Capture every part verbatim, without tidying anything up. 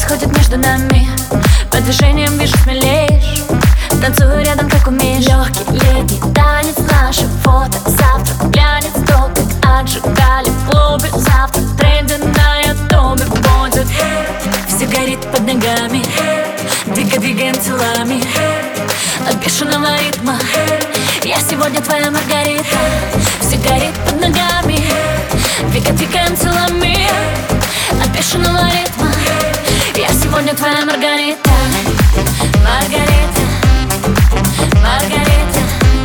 происходит между нами? По движениям вижу, смелеешь. Танцую рядом, как умеешь. Легкий летний танец, наше фото завтра глянет то, как отжигали в клубе. Завтра тренды на ютубе будет. Все горит под ногами, двигай, двигаем телами от бешеного ритма. Я сегодня твоя Маргарита. Все горит под ногами, двигай, двигаем телами от бешеного ритма. Я сегодня твоя Маргарита. Маргарита, Маргарита,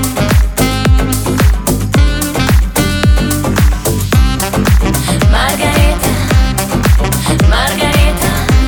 Маргарита, Маргарита.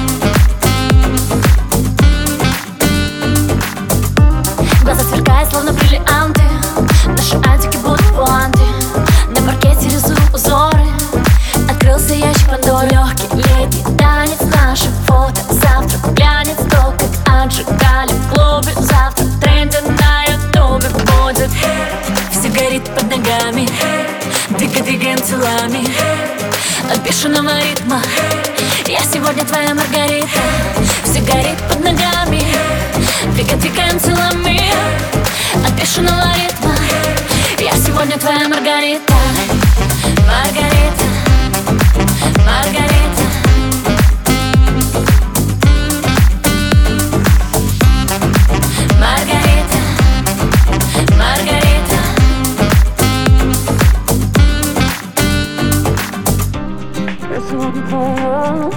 Глаза сверкают, словно бриллианты. Наши антики будут пуанты. На паркете рисую узоры. Открылся ящик Пандоры. Легкий летний танец, наше фото завтра глянет то, как отжигали в клубе. Завтра тренды на ютубе будет. Все горит под ногами, двигай, двигаем телами от бешеного ритма. Я сегодня твоя Маргарита. Все горит под ногами, двигай, двигаем телами от бешеного ритма. Я сегодня твоя Маргарита. Маргарита, Маргарита, Маргарита, Маргарита. Я сегодня твоя.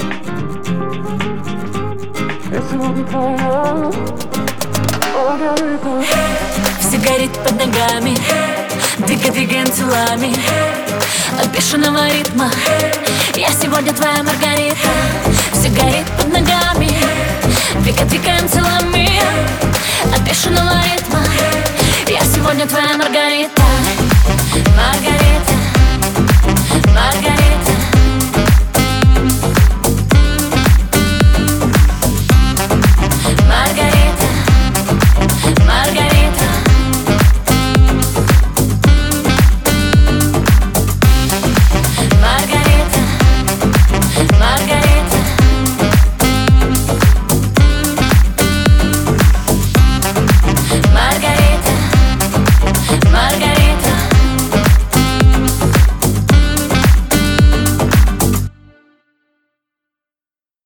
Я сегодня твоя Маргарита. Все горит под ногами, двигай, двигаем телами от бешеного ритма. Я сегодня твоя Маргарита.